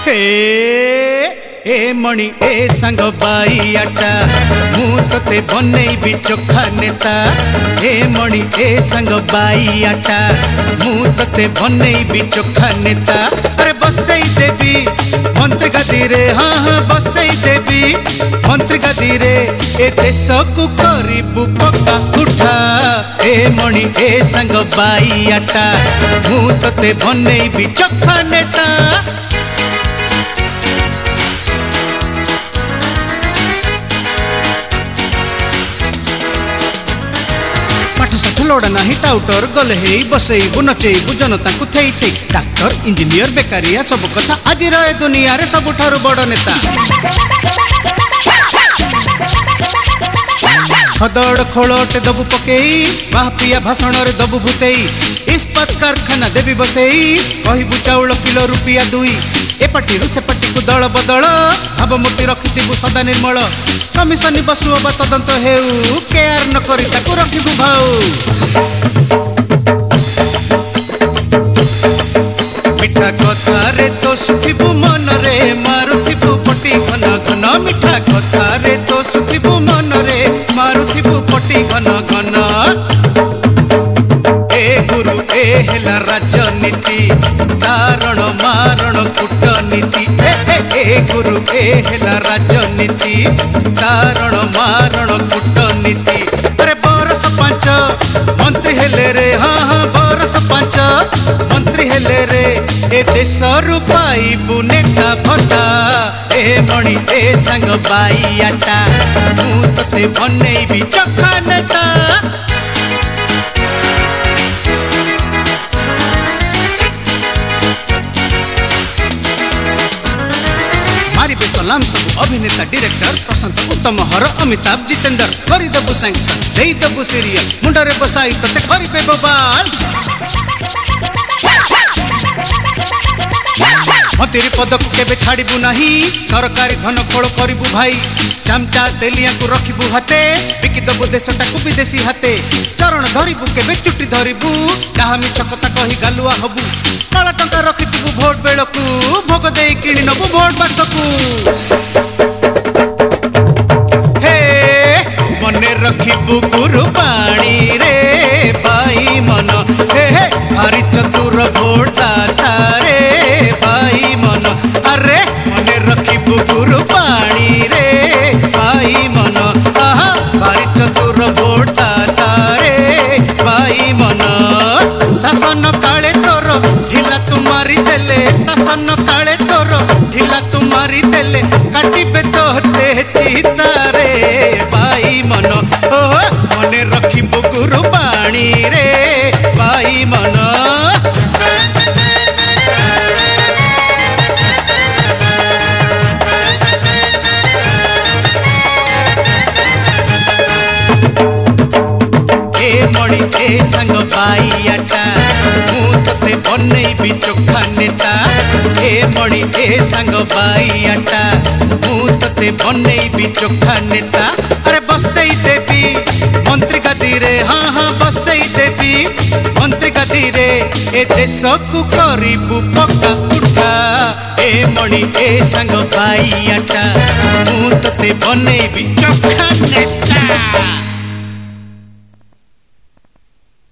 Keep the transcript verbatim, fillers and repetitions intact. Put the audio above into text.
हे ए मणि ए सांग बाई आटा मु तते बनैबी चोखा नेता। ए मणि ए सांग बाई आटा मु तते बनैबी चोखा नेता। अरे बसई देवी मंत्री गदी रे, हाँ हाँ बसई देवी मंत्री गदी रे, ए देश को करीबू पक्का उठा। ए मणि ए सांग बाई आटा मु तते बनैबी चोखा नेता। पाठ साठ लोड़ा नाही टाउटर गले हे बसईबू नचेबू जनता को थई थई। डाक्टर इंजीनियर बेकारिया सब कथा आज रहे दुनिया रे सबुठारु बड़ नेता। खदड़ खोलट दबु पकेई बापिया भाषण रे दबु भूतेई। इस्पात कारखाना देवी बसेई कहबू चाउल किलो रुपया दुई। ए पार्टी से पार्टी को दल बदल भावमूर्ति रखिथिबू सदा निर्मल। कमिशन बसु बा तदंत हेउ केयर न करी ताकू रखिबू भाऊ। मिठा कथा रे तो सुथिबू मन रे मारुथिबू पटी घन घन। मिठा कथा रे तो सुथिबू मन रे मारुथिबू पटी घन घन। ए गुरु ए हेला राजनीति दारण मारण कूटनीति। ए ए ए गुरु ए हेला राजनीति दारण मारण कूटनीति। अरे बरस पांच मंत्री हेले रे, हाँ हाँ बरस पांच मंत्री हेले रे, ए देश पाइबू नेता भत्ता। ए मणि ए सांग बाई आटा मु तते बनैबी चोखा नेता। मारिबे सलाम सब अभिनेता डायरेक्टर प्रशांत उत्तम हर अमिताभ जितेंद्र। करदेबू सैंक्शन देदेबू सीरियल मुंडरे बसाई तते करिबे बबाल। मंत्री पद को केबे छाड़बू नहीं सरकारी धन खोल करिबू भाई। चामचा तेलिया को रखिबू हाथे बिकी दबू देशटा को विदेशी हाथे। चरण धरिबू केबे चुटी धरिबू कहा मिछ कथा कही गालुआ हबू। काला टंका रखिथिबू भोट बेलकू भोग देई किणी नबू भोट बाक्सकू। हे मने रखिबू गुरुबाणी रे बाई मन। हे हे भारी चतुर भोट दाता रे बाई मन। अरे मने रखिबू गुरुबाणी रे बाई मन। आहा भारी चतुर भोट दाता रे बाई मन। शासन काले तोर ढिला तुम्हारी देले, शासन काले तोर ढिला तुम्हारी देले, काटिबे तो ते चिता रे बाई मन। ओह मने रखिबू गुरुबाणी रे बाई मन। मणि ए सांग बाई आटा मु तते बनैबी चोखा नेता। ए मणि ए सांग बाई आटा मु तते बनैबी चोखा नेता। अरे बसई देवी मंत्री गदी रे, हाँ हाँ बसई देवी मंत्री गदी रे, ए देश को करीबू पक्का उठा। ए मणि ए सांग बाई आटा मु तते बनैबी चोखा नेता।